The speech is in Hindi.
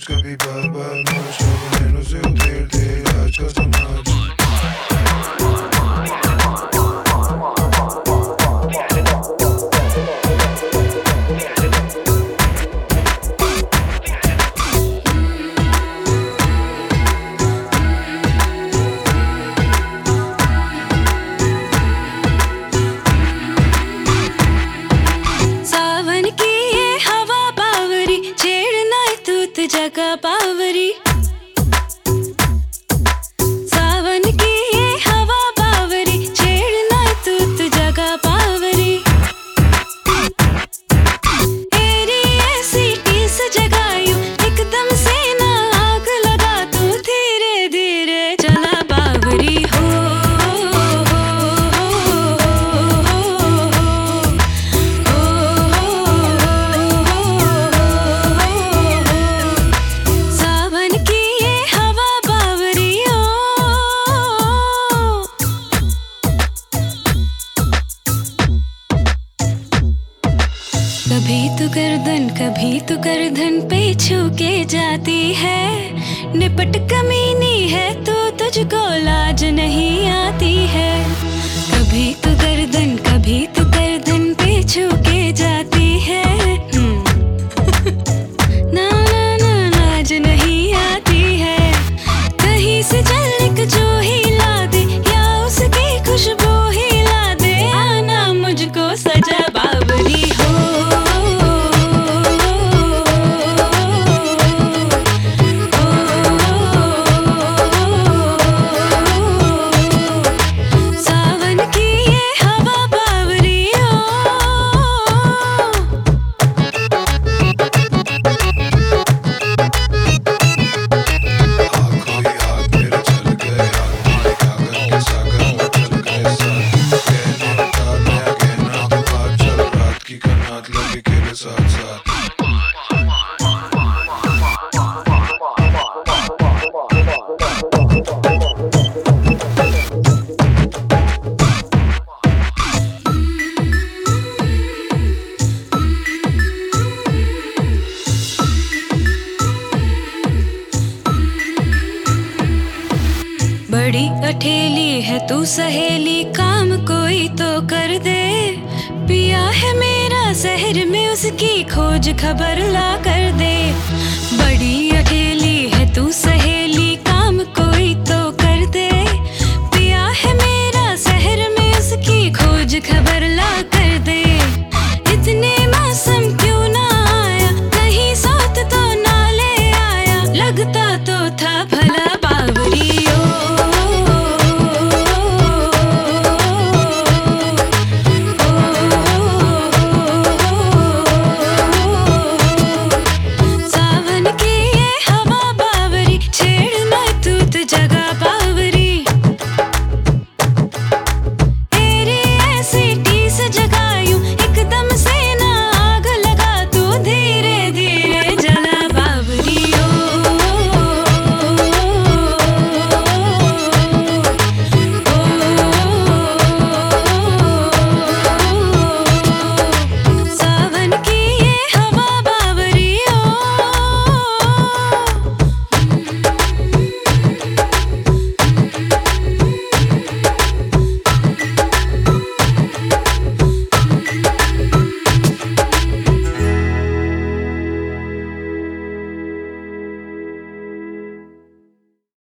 सोच कभी बार बार मौज नैनों से उधेड़ दे आज का समाज। जगह बावरी सावन की ये हवा बावरी छेड़ना तू जगह बावरी तेरी ऐसी टीस जगायू एकदम से ना आग लगा तू धीरे धीरे चला बावरी हो। कभी तो गर्दन पे छू के जाती है, निपट कमीनी है तो तुझको लाज नहीं आती है। कभी तो गर्दन पे छू के जाती है ना ना ना लाज नहीं आती है। कहीं से चल एक जो ही ला दे या उसकी खुशबू ही ला दे, आना मुझको सजा बावरी हो। बड़ी अठेली है तू सहेली, काम कोई तो कर दे। पिया है मेरा शहर में उसकी खोज खबर ला कर दे। बड़ी अठेली है तू सहेली, काम कोई तो कर दे। पिया है मेरा शहर में उसकी खोज खबर